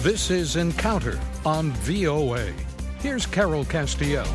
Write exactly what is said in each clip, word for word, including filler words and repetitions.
This is Encounter on V O A. Here's Carol Castiel.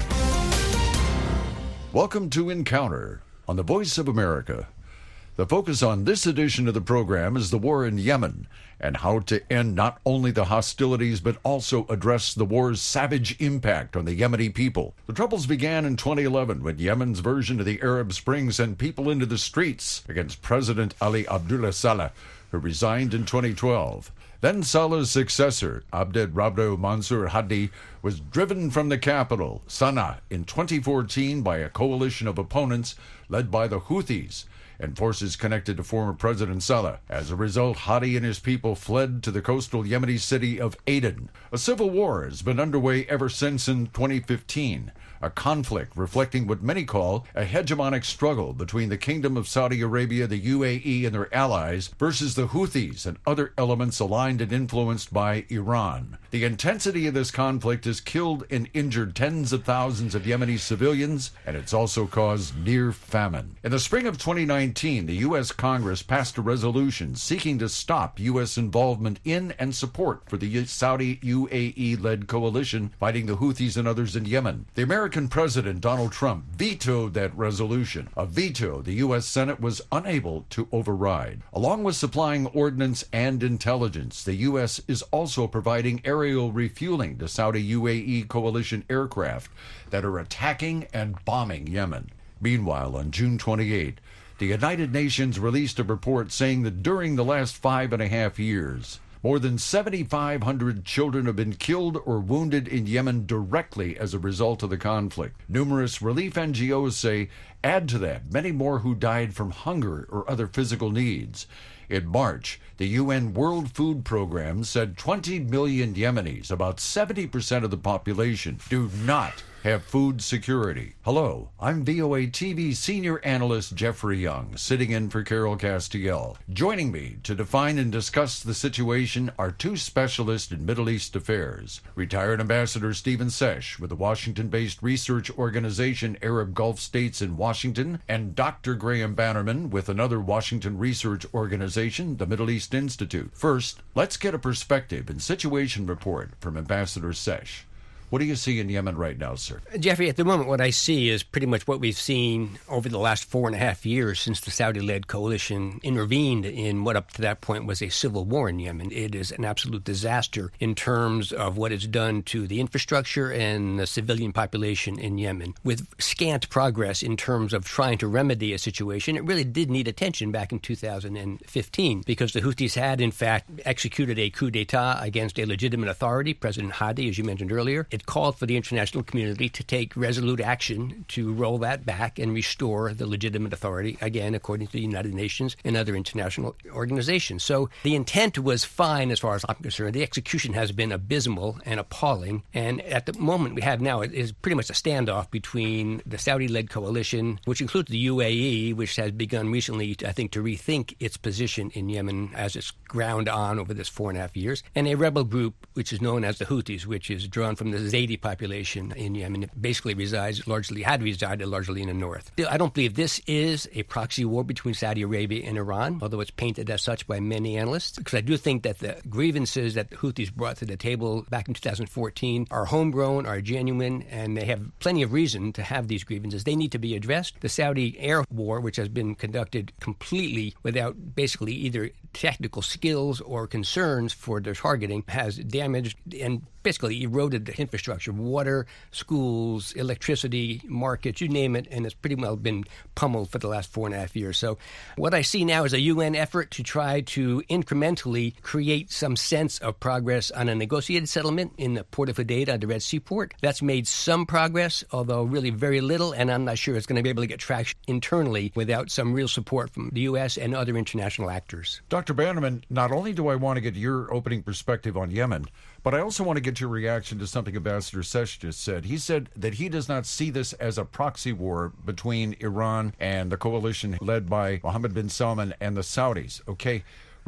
Welcome to Encounter on the Voice of America. The focus on this edition of the program is the war in Yemen and how to end not only the hostilities but also address the war's savage impact on the Yemeni people. The troubles began in twenty eleven when Yemen's version of the Arab Spring sent people into the streets against President Ali Abdullah Saleh, who resigned in twenty twelve. Then Saleh's successor, Abdel Rabdo Mansour Hadi, was driven from the capital, Sana'a, in twenty fourteen by a coalition of opponents led by the Houthis and forces connected to former President Saleh. As a result, Hadi and his people fled to the coastal Yemeni city of Aden. A civil war has been underway ever since in twenty fifteen, a conflict reflecting what many call a hegemonic struggle between the Kingdom of Saudi Arabia, the U A E, and their allies versus the Houthis and other elements aligned and influenced by Iran. The intensity of this conflict has killed and injured tens of thousands of Yemeni civilians, and it's also caused near famine. In the spring of twenty nineteen, the U S Congress passed a resolution seeking to stop U S involvement in and support for the Saudi U A E-led coalition fighting the Houthis and others in Yemen. The American President Donald Trump vetoed that resolution, a veto the U S Senate was unable to override. Along with supplying ordnance and intelligence, the U S is also providing aerial refueling to Saudi U A E coalition aircraft that are attacking and bombing Yemen. Meanwhile, on June twenty-eighth, the United Nations released a report saying that during the last five and a half years, more than seven thousand five hundred children have been killed or wounded in Yemen directly as a result of the conflict. Numerous relief N G Os say, add to that, many more who died from hunger or other physical needs. In March, the U N World Food Program said twenty million Yemenis, about seventy percent of the population, do not have food security. Hello, I'm V O A T V senior analyst Jeffrey Young, sitting in for Carol Castiel. Joining me to define and discuss the situation are two specialists in Middle East affairs. Retired Ambassador Stephen Sesh with the Washington-based research organization Arab Gulf States in Washington, and Doctor Graham Bannerman with another Washington research organization, the Middle East Institute. First, let's get a perspective and situation report from Ambassador Sesh. What do you see in Yemen right now, sir? Jeffrey, at the moment, what I see is pretty much what we've seen over the last four and a half years since the Saudi-led coalition intervened in what up to that point was a civil war in Yemen. It is an absolute disaster in terms of what it's done to the infrastructure and the civilian population in Yemen. With scant progress in terms of trying to remedy a situation, it really did need attention back in two thousand fifteen because the Houthis had, in fact, executed a coup d'etat against a legitimate authority, President Hadi, as you mentioned earlier. It called for the international community to take resolute action to roll that back and restore the legitimate authority, again, according to the United Nations and other international organizations. So the intent was fine as far as I'm concerned. The execution has been abysmal and appalling. And at the moment we have now is pretty much a standoff between the Saudi-led coalition, which includes the U A E, which has begun recently, I think, to rethink its position in Yemen as it's ground on over this four and a half years, and a rebel group, which is known as the Houthis, which is drawn from the Zaidi population in Yemen. It basically resides largely, had resided largely in the north. I don't believe this is a proxy war between Saudi Arabia and Iran, although it's painted as such by many analysts, because I do think that the grievances that the Houthis brought to the table back in two thousand fourteen are homegrown, are genuine, and they have plenty of reason to have these grievances. They need to be addressed. The Saudi air war, which has been conducted completely without basically either technical skills or concerns for their targeting, has damaged and basically eroded the infrastructure, water, schools, electricity, markets, you name it, and it's pretty well been pummeled for the last four and a half years. So what I see now is a U N effort to try to incrementally create some sense of progress on a negotiated settlement in the port of Hodeidah, the Red Sea port. That's made some progress, although really very little, and I'm not sure it's going to be able to get traction internally without some real support from the U S and other international actors. Doctor Bannerman, not only do I want to get your opening perspective on Yemen, but I also want to get your reaction to something Ambassador Sesh just said. He said that he does not see this as a proxy war between Iran and the coalition led by Mohammed bin Salman and the Saudis. Okay,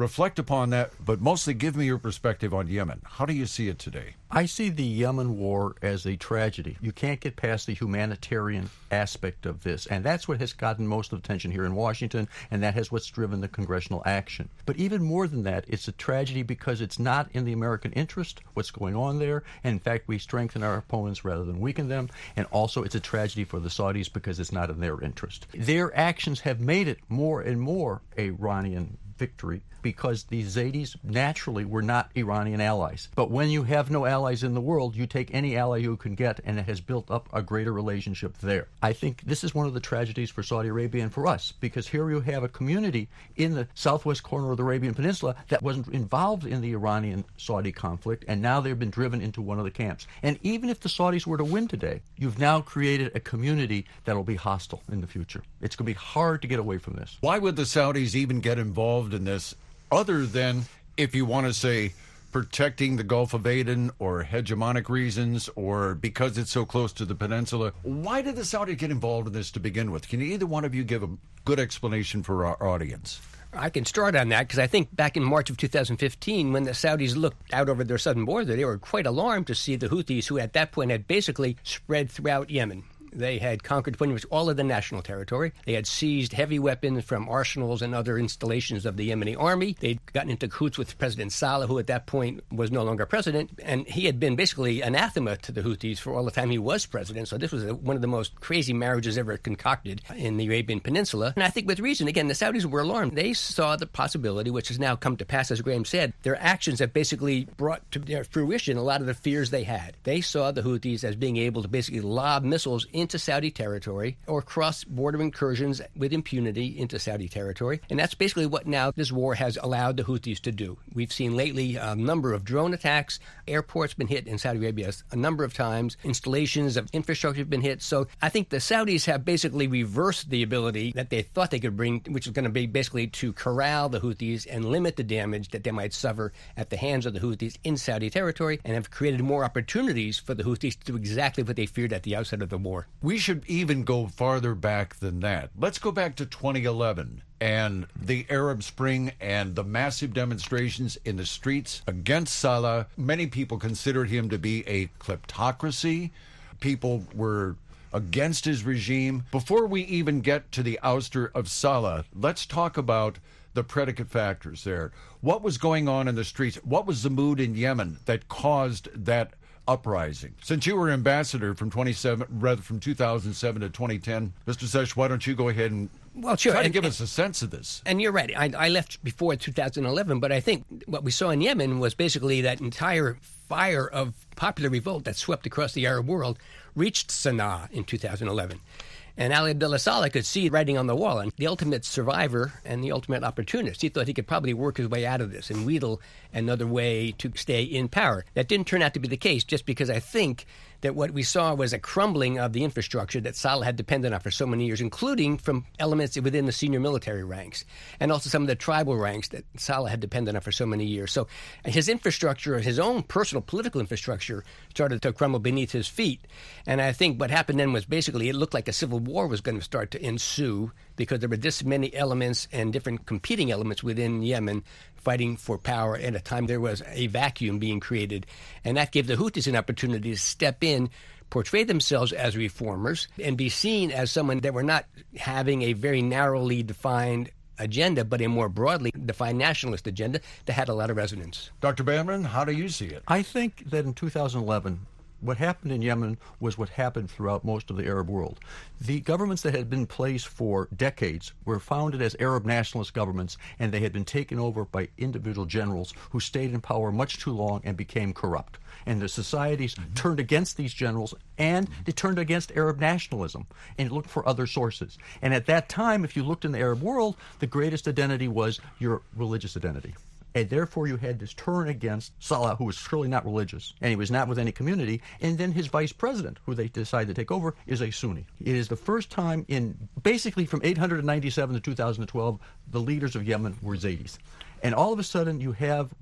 reflect upon that, but mostly give me your perspective on Yemen. How do you see it today? I see the Yemen war as a tragedy. You can't get past the humanitarian aspect of this, and that's what has gotten most of the attention here in Washington, and that has what's driven the congressional action. But even more than that, it's a tragedy because it's not in the American interest what's going on there, and in fact, we strengthen our opponents rather than weaken them, and also it's a tragedy for the Saudis because it's not in their interest. Their actions have made it more and more Iranian victory because the Zaydis naturally were not Iranian allies. But when you have no allies in the world, you take any ally you can get, and it has built up a greater relationship there. I think this is one of the tragedies for Saudi Arabia and for us, because here you have a community in the southwest corner of the Arabian Peninsula that wasn't involved in the Iranian-Saudi conflict, and now they've been driven into one of the camps. And even if the Saudis were to win today, you've now created a community that will be hostile in the future. It's going to be hard to get away from this. Why would the Saudis even get involved in this, other than, if you want to say, protecting the Gulf of Aden or hegemonic reasons or because it's so close to the peninsula? Why did the Saudis get involved in this to begin with? Can either one of you give a good explanation for our audience? I can start on that because I think back in March of two thousand fifteen, when the Saudis looked out over their southern border, they were quite alarmed to see the Houthis, who at that point had basically spread throughout Yemen. They had conquered pretty much all of the national territory. They had seized heavy weapons from arsenals and other installations of the Yemeni army. They'd gotten into cahoots with President Saleh, who at that point was no longer president, and he had been basically anathema to the Houthis for all the time he was president. So this was a, one of the most crazy marriages ever concocted in the Arabian Peninsula. And I think with reason, again, the Saudis were alarmed. They saw the possibility, which has now come to pass, as Graham said. Their actions have basically brought to their fruition a lot of the fears they had. They saw the Houthis as being able to basically lob missiles into Saudi territory or cross border incursions with impunity into Saudi territory. And that's basically what now this war has allowed the Houthis to do. We've seen lately a number of drone attacks. Airports been hit in Saudi Arabia a number of times. Installations of infrastructure have been hit. So I think the Saudis have basically reversed the ability that they thought they could bring, which is going to be basically to corral the Houthis and limit the damage that they might suffer at the hands of the Houthis in Saudi territory, and have created more opportunities for the Houthis to do exactly what they feared at the outset of the war. We should even go farther back than that. Let's go back to twenty eleven and the Arab Spring and the massive demonstrations in the streets against Saleh. Many people considered him to be a kleptocracy. People were against his regime. Before we even get to the ouster of Saleh, let's talk about the predicate factors there. What was going on in the streets? What was the mood in Yemen that caused that uprising? Since you were ambassador from twenty-seven, rather from two thousand seven to twenty ten, Mister Sesh, why don't you go ahead and well, sure. try to and, give and, us a sense of this? And you're right. I, I left before two thousand eleven, but I think what we saw in Yemen was basically that entire fire of popular revolt that swept across the Arab world reached Sana'a in two thousand eleven. And Ali Abdullah Saleh could see writing on the wall, and the ultimate survivor and the ultimate opportunist. He thought he could probably work his way out of this and wheedle another way to stay in power. That didn't turn out to be the case, just because I think that what we saw was a crumbling of the infrastructure that Saleh had depended on for so many years, including from elements within the senior military ranks, and also some of the tribal ranks that Saleh had depended on for so many years. So his infrastructure, his own personal political infrastructure, started to crumble beneath his feet. And I think what happened then was basically it looked like a civil war was going to start to ensue, because there were this many elements and different competing elements within Yemen fighting for power at a time there was a vacuum being created. And that gave the Houthis an opportunity to step in, portray themselves as reformers, and be seen as someone that were not having a very narrowly defined agenda, but a more broadly defined nationalist agenda that had a lot of resonance. Doctor Bannerman, how do you see it? I think that in two thousand eleven, what happened in Yemen was what happened throughout most of the Arab world. The governments that had been in place for decades were founded as Arab nationalist governments, and they had been taken over by individual generals who stayed in power much too long and became corrupt. And the societies mm-hmm. turned against these generals, and they turned against Arab nationalism and looked for other sources. And at that time, if you looked in the Arab world, the greatest identity was your religious identity. And therefore you had this turn against Saleh, who was surely not religious, and he was not with any community, and then his vice president, who they decided to take over, is a Sunni. It is the first time in, basically from eight hundred ninety-seven to two thousand twelve, the leaders of Yemen were Zaydis. And all of a sudden you have, with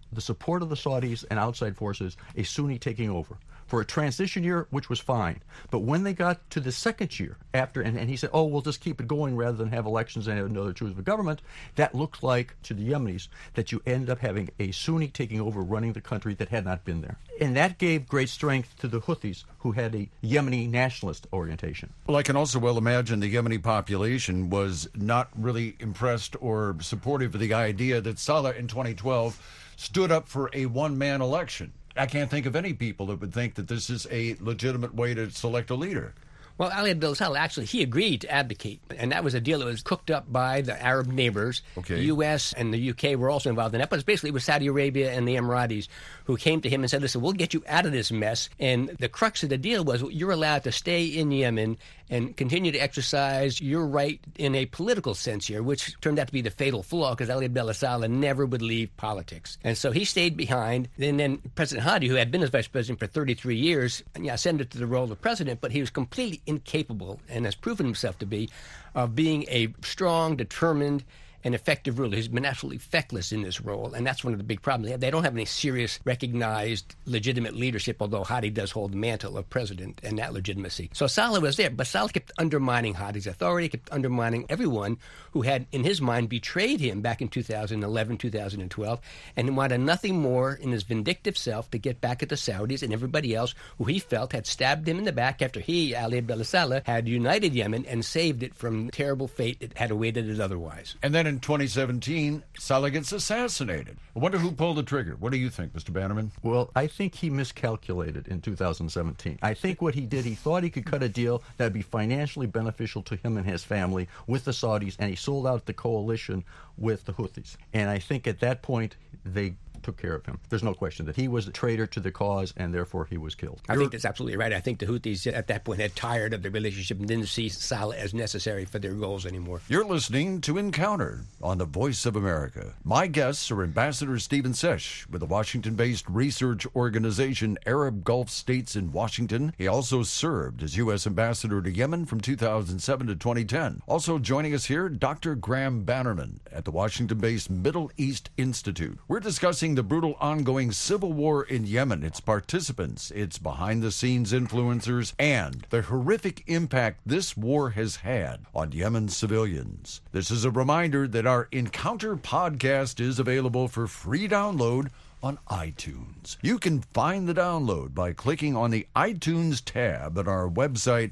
the support of the Saudis and outside forces, a Sunni taking over. For a transition year, which was fine. But when they got to the second year after, and, and he said, oh, we'll just keep it going rather than have elections and have another choice of a government, that looked like, to the Yemenis, that you end up having a Sunni taking over running the country that had not been there. And that gave great strength to the Houthis, who had a Yemeni nationalist orientation. Well, I can also well imagine the Yemeni population was not really impressed or supportive of the idea that Saleh in twenty twelve stood up for a one-man election. I can't think of any people that would think that this is a legitimate way to select a leader. Well, Ali Abdullah Saleh, actually, he agreed to abdicate, and that was a deal that was cooked up by the Arab neighbors. Okay. The U S and the U K were also involved in that, but it's basically it was Saudi Arabia and the Emiratis who came to him and said, listen, we'll get you out of this mess. And the crux of the deal was you're allowed to stay in Yemen and continue to exercise your right in a political sense here, which turned out to be the fatal flaw because Ali Abdullah Saleh never would leave politics. And so he stayed behind. And then President Hadi, who had been as vice president for thirty-three years, yeah, ascended to the role of president, but he was completely incapable, and has proven himself to be, of being a strong, determined, and effective ruler. He's been absolutely feckless in this role, and that's one of the big problems. They, have. they don't have any serious, recognized, legitimate leadership, although Hadi does hold the mantle of president and that legitimacy. So Saleh was there, but Saleh kept undermining Hadi's authority, kept undermining everyone who had, in his mind, betrayed him back in two thousand eleven, two thousand twelve, and wanted nothing more in his vindictive self to get back at the Saudis and everybody else who he felt had stabbed him in the back after he, Ali Abdullah Saleh, had united Yemen and saved it from terrible fate that had awaited it otherwise. And then in twenty seventeen, Saleh gets assassinated. I wonder who pulled the trigger. What do you think, Mister Bannerman? Well, I think he miscalculated in two thousand seventeen. I think what he did, he thought he could cut a deal that would be financially beneficial to him and his family with the Saudis, and he sold out the coalition with the Houthis. And I think at that point, they took care of him. There's no question that he was a traitor to the cause, and therefore he was killed. I You're, think that's absolutely right. I think the Houthis at that point had tired of the relationship and didn't see Saleh as necessary for their goals anymore. You're listening to Encounter on the Voice of America. My guests are Ambassador Stephen Sesh with the Washington-based research organization Arab Gulf States in Washington. He also served as U S Ambassador to Yemen from two thousand seven to twenty ten. Also joining us here, Doctor Graham Bannerman at the Washington-based Middle East Institute. We're discussing the brutal ongoing civil war in Yemen, its participants, its behind-the-scenes influencers, and the horrific impact this war has had on Yemen civilians. This is a reminder that our Encounter podcast is available for free download on iTunes. You can find the download by clicking on the iTunes tab at our website,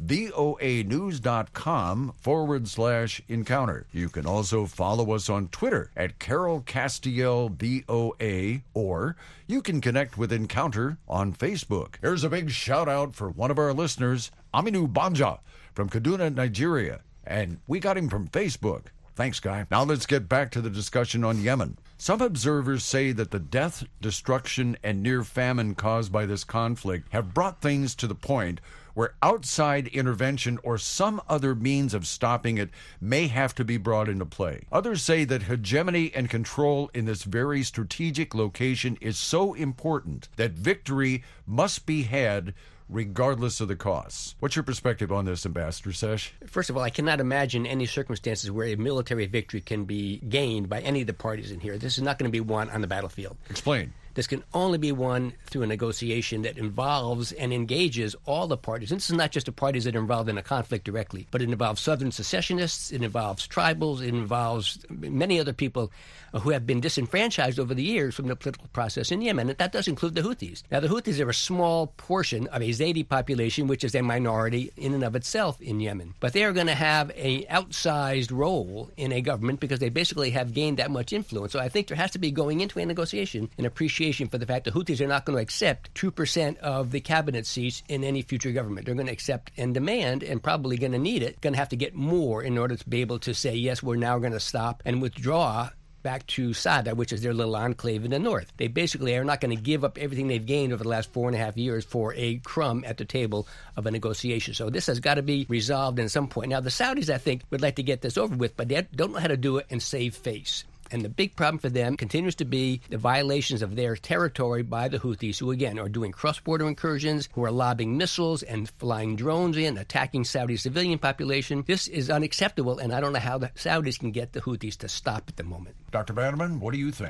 voanews.com forward slash encounter. You can also follow us on Twitter at Carol Castiel V O A, or you can connect with Encounter on Facebook. Here's a big shout out for one of our listeners, Aminu Banja from Kaduna, Nigeria, and we got him from Facebook. Thanks, Guy. Now let's get back to the discussion on Yemen. Some observers say that the death, destruction, and near famine caused by this conflict have brought things to the point where outside intervention or some other means of stopping it may have to be brought into play. Others say that hegemony and control in this very strategic location is so important that victory must be had regardless of the costs. What's your perspective on this, Ambassador Sesh? First of all, I cannot imagine any circumstances where a military victory can be gained by any of the parties in here. This is not going to be won on the battlefield. Explain. This can only be won through a negotiation that involves and engages all the parties. And this is not just the parties that are involved in a conflict directly, but it involves Southern secessionists, it involves tribals, it involves many other people who have been disenfranchised over the years from the political process in Yemen. And that does include the Houthis. Now, the Houthis are a small portion of a Zaidi population, which is a minority in and of itself in Yemen. But they are going to have an outsized role in a government because they basically have gained that much influence. So I think there has to be, going into a negotiation, an appreciation for the fact that Houthis are not going to accept two percent of the cabinet seats in any future government. They're going to accept and demand, and probably going to need it, going to have to get more in order to be able to say, yes, we're now going to stop and withdraw back to Sada, which is their little enclave in the north. They basically are not going to give up everything they've gained over the last four and a half years for a crumb at the table of a negotiation. So this has got to be resolved at some point. Now, the Saudis, I think, would like to get this over with, but they don't know how to do it and save face. And the big problem for them continues to be the violations of their territory by the Houthis, who, again, are doing cross-border incursions, who are lobbing missiles and flying drones in, attacking Saudi civilian population. This is unacceptable, and I don't know how the Saudis can get the Houthis to stop at the moment. Doctor Bannerman, what do you think?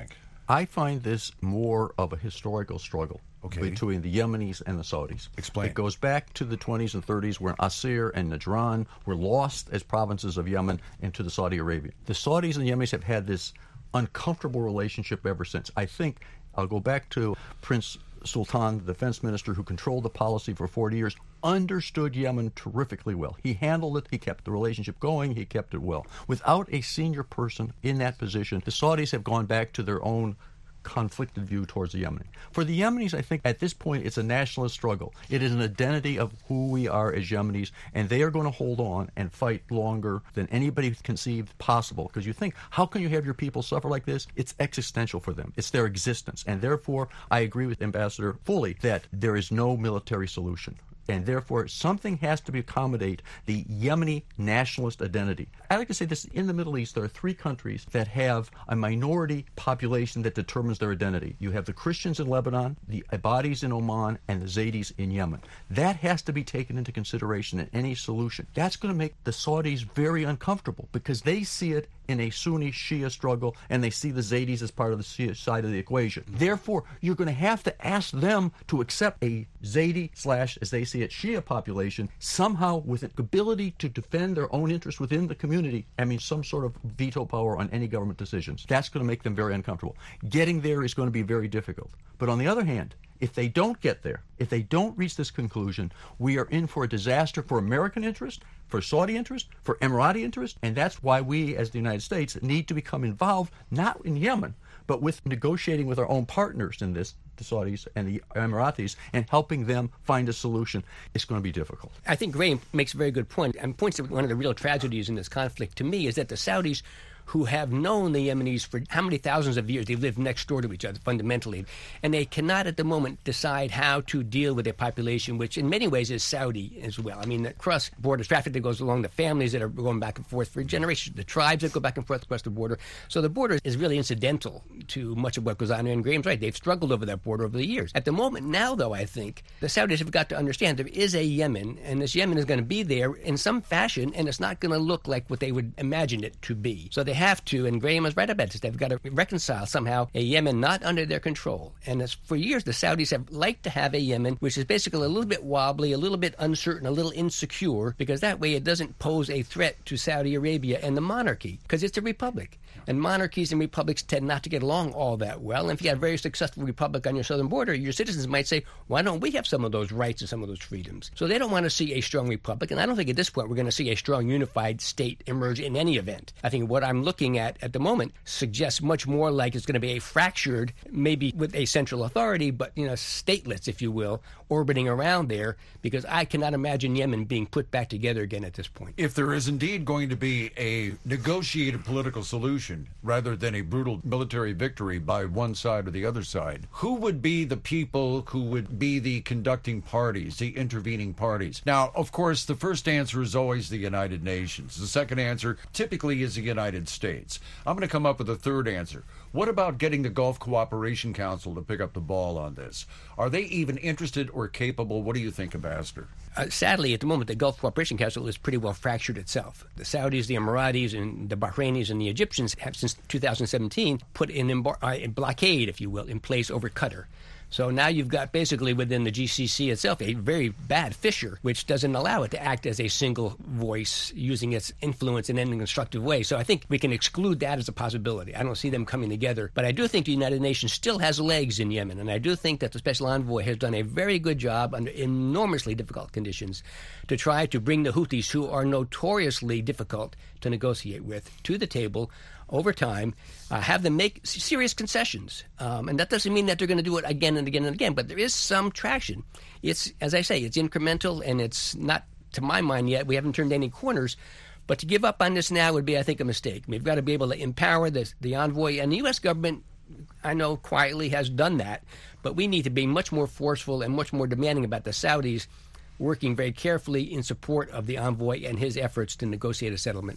I find this more of a historical struggle Okay. between the Yemenis and the Saudis. Explain. It goes back to the twenties and thirties when Asir and Najran were lost as provinces of Yemen into the Saudi Arabia. The Saudis and the Yemenis have had this uncomfortable relationship ever since. I think I'll go back to Prince Sultan, the defense minister who controlled the policy for forty years, understood Yemen terrifically well. He handled it. He kept the relationship going. He kept it well. Without a senior person in that position, the Saudis have gone back to their own conflicted view towards the Yemenis. For the Yemenis, I think at this point it's a nationalist struggle. It is an identity of who we are as Yemenis, and they are going to hold on and fight longer than anybody conceived possible. Because you think, how can you have your people suffer like this? It's existential for them. It's their existence. And therefore, I agree with Ambassador fully that there is no military solution. And therefore, something has to accommodate the Yemeni nationalist identity. I like to say this, in the Middle East, there are three countries that have a minority population that determines their identity. You have the Christians in Lebanon, the Ibadis in Oman, and the Zaydis in Yemen. That has to be taken into consideration in any solution. That's going to make the Saudis very uncomfortable because they see it in a Sunni-Shia struggle, and they see the Zaydis as part of the Shia side of the equation. Therefore, you're going to have to ask them to accept a Zaydi slash, as they see it, Shia population, somehow with an ability to defend their own interests within the community. I mean, some sort of veto power on any government decisions. That's going to make them very uncomfortable. Getting there is going to be very difficult. But on the other hand, if they don't get there, if they don't reach this conclusion, we are in for a disaster for American interest, for Saudi interest, for Emirati interest, and that's why we, as the United States, need to become involved, not in Yemen, but with negotiating with our own partners in this, the Saudis and the Emiratis, and helping them find a solution. It's going to be difficult. I think Graham makes a very good point, and points to one of the real tragedies in this conflict, to me, is that the Saudis, who have known the Yemenis for how many thousands of years, they've lived next door to each other fundamentally, and they cannot at the moment decide how to deal with a population which in many ways is Saudi as well. I mean, the cross-border traffic that goes along, the families that are going back and forth for generations, the tribes that go back and forth across the border. So the border is really incidental to much of what goes on there, and Graham's right, they've struggled over that border over the years. At the moment now, though, I think the Saudis have got to understand there is a Yemen, and this Yemen is going to be there in some fashion, and it's not going to look like what they would imagine it to be. So they have to, and Graham is right about this, they've got to reconcile somehow a Yemen not under their control. And as for years, the Saudis have liked to have a Yemen which is basically a little bit wobbly, a little bit uncertain, a little insecure, because that way it doesn't pose a threat to Saudi Arabia and the monarchy, because it's a republic. And monarchies and republics tend not to get along all that well. And if you have a very successful republic on your southern border, your citizens might say, why don't we have some of those rights and some of those freedoms? So they don't want to see a strong republic. And I don't think at this point we're going to see a strong unified state emerge in any event. I think what I'm looking at at the moment suggests much more like it's going to be a fractured, maybe with a central authority, but, you know, statelets, if you will, orbiting around there, because I cannot imagine Yemen being put back together again at this point. If there is indeed going to be a negotiated political solution rather than a brutal military victory by one side or the other side, who would be the people who would be the conducting parties, the intervening parties? Now, of course, the first answer is always the United Nations. The second answer typically is the United States. I'm going to come up with a third answer. What about getting the Gulf Cooperation Council to pick up the ball on this? Are they even interested or capable? What do you think, Ambassador? Uh, sadly, at the moment, the Gulf Cooperation Council is pretty well fractured itself. The Saudis, the Emiratis, and the Bahrainis and the Egyptians have, since two thousand seventeen, put an embar- uh, a blockade, if you will, in place over Qatar. So now you've got basically within the G C C itself a very bad fissure, which doesn't allow it to act as a single voice using its influence in any constructive way. So I think we can exclude that as a possibility. I don't see them coming together. But I do think the United Nations still has legs in Yemen. And I do think that the Special Envoy has done a very good job under enormously difficult conditions to try to bring the Houthis, who are notoriously difficult to negotiate with, to the table over time, uh, have them make serious concessions. Um, and that doesn't mean that they're going to do it again and again and again, but there is some traction. It's, as I say, it's incremental, and it's not, to my mind yet, we haven't turned any corners. But to give up on this now would be, I think, a mistake. We've got to be able to empower the, the envoy, and the U S government, I know, quietly has done that, but we need to be much more forceful and much more demanding about the Saudis working very carefully in support of the envoy and his efforts to negotiate a settlement.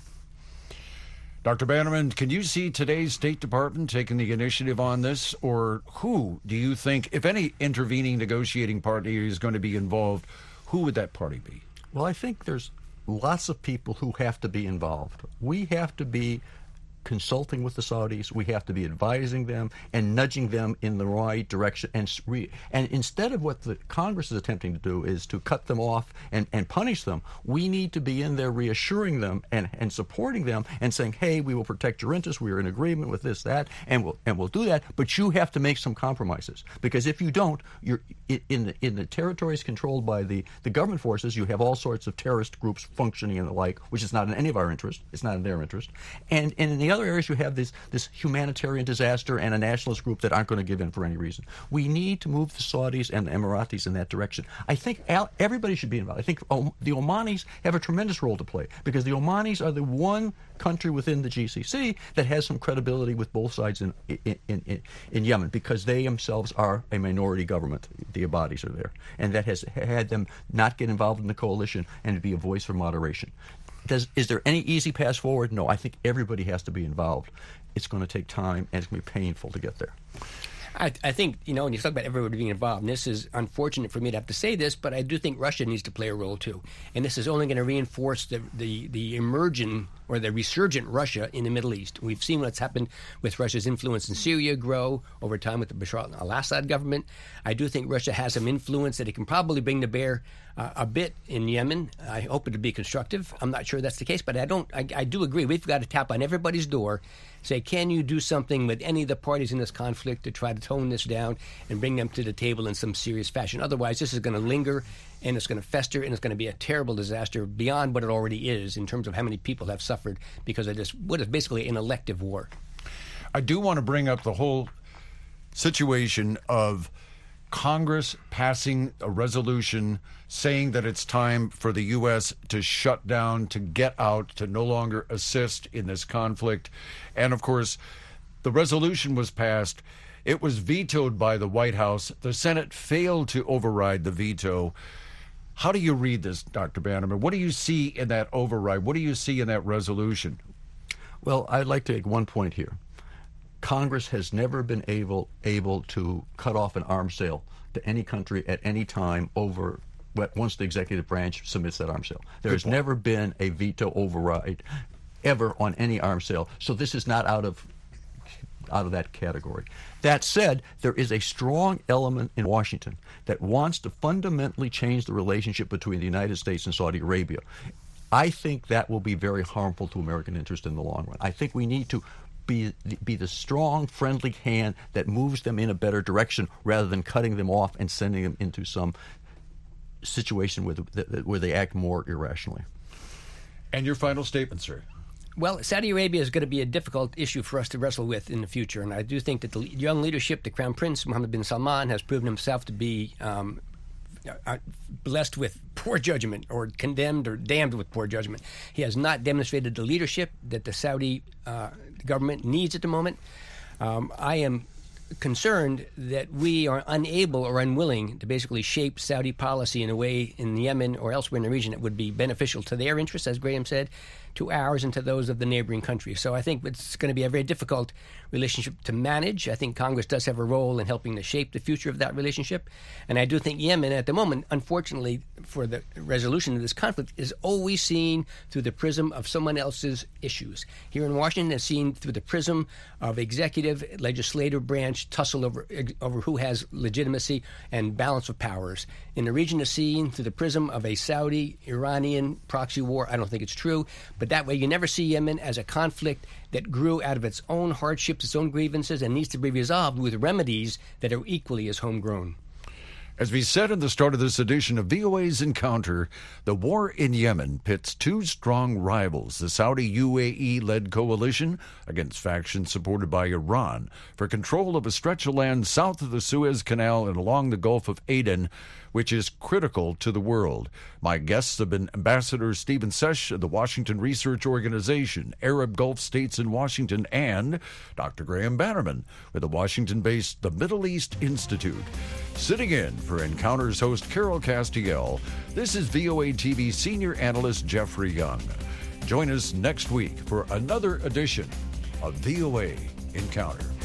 Doctor Bannerman, can you see today's State Department taking the initiative on this? Or who do you think, if any intervening negotiating party is going to be involved, who would that party be? Well, I think there's lots of people who have to be involved. We have to be consulting with the Saudis. We have to be advising them and nudging them in the right direction. And re- and instead of what the Congress is attempting to do is to cut them off and, and punish them, we need to be in there reassuring them and, and supporting them and saying, hey, we will protect your interests. We are in agreement with this, that, and we'll and we'll do that. But you have to make some compromises, because if you don't, you're in the in the territories controlled by the, the government forces. You have all sorts of terrorist groups functioning and the like, which is not in any of our interest. It's not in their interest. And, and in the other areas, you have this, this humanitarian disaster and a nationalist group that aren't going to give in for any reason. We need to move the Saudis and the Emiratis in that direction. I think al- everybody should be involved. I think um, the Omanis have a tremendous role to play, because the Omanis are the one country within the G C C that has some credibility with both sides in in, in, in Yemen, because they themselves are a minority government. The Abadis are there. And that has had them not get involved in the coalition and to be a voice for moderation. Does, is there any easy path forward? No, I think everybody has to be involved. It's going to take time, and it's going to be painful to get there. I, I think, you know, when you talk about everybody being involved, and this is unfortunate for me to have to say this, but I do think Russia needs to play a role too. And this is only going to reinforce the, the, the emergent or the resurgent Russia in the Middle East. We've seen what's happened with Russia's influence in Syria grow over time with the Bashar al-Assad government. I do think Russia has some influence that it can probably bring to bear uh, a bit in Yemen. I hope it to be constructive. I'm not sure that's the case, but I don't. I, I do agree. We've got to tap on everybody's door, say, can you do something with any of the parties in this conflict to try to tone this down and bring them to the table in some serious fashion? Otherwise, this is going to linger, and it's going to fester, and it's going to be a terrible disaster beyond what it already is in terms of how many people have suffered because of this, what is basically an elective war. I do want to bring up the whole situation of Congress passing a resolution saying that it's time for the U S to shut down, to get out, to no longer assist in this conflict. And, of course, the resolution was passed. It was vetoed by the White House. The Senate failed to override the veto. How do you read this, Doctor Bannerman? What do you see in that override? What do you see in that resolution? Well, I'd like to make one point here. Congress has never been able able to cut off an arms sale to any country at any time over once the executive branch submits that arms sale. There has never been a veto override ever on any arms sale. So this is not out of out of that category. That said, there is a strong element in Washington that wants to fundamentally change the relationship between the United States and Saudi Arabia. I think that will be very harmful to American interest in the long run. I think we need to be be the strong, friendly hand that moves them in a better direction rather than cutting them off and sending them into some situation where, the, where they act more irrationally. And your final statement, sir? Well, Saudi Arabia is going to be a difficult issue for us to wrestle with in the future, and I do think that the young leadership, the Crown Prince Mohammed bin Salman, has proven himself to be um, blessed with poor judgment, or condemned or damned with poor judgment. He has not demonstrated the leadership that the Saudi uh, government needs at the moment. Um, I am concerned that we are unable or unwilling to basically shape Saudi policy in a way in Yemen or elsewhere in the region that would be beneficial to their interests, as Graham said, to ours and to those of the neighboring countries. So I think it's going to be a very difficult relationship to manage. I think Congress does have a role in helping to shape the future of that relationship. And I do think Yemen at the moment, unfortunately, for the resolution of this conflict, is always seen through the prism of someone else's issues. Here in Washington, it's seen through the prism of executive, legislative branch tussle over over who has legitimacy and balance of powers. In the region, it's seen through the prism of a Saudi-Iranian proxy war. I don't think it's true, but that way you never see Yemen as a conflict that grew out of its own hardships, its own grievances, and needs to be resolved with remedies that are equally as homegrown. As we said at the start of this edition of V O A's Encounter, the war in Yemen pits two strong rivals, the Saudi U A E-led coalition against factions supported by Iran for control of a stretch of land south of the Suez Canal and along the Gulf of Aden, which is critical to the world. My guests have been Ambassador Stephen Sesh of the Washington Research Organization, Arab Gulf States in Washington, and Doctor Graham Bannerman with the Washington-based The Middle East Institute. Sitting in for Encounter's host Carol Castiel, this is V O A T V senior analyst Jeffrey Young. Join us next week for another edition of V O A Encounter.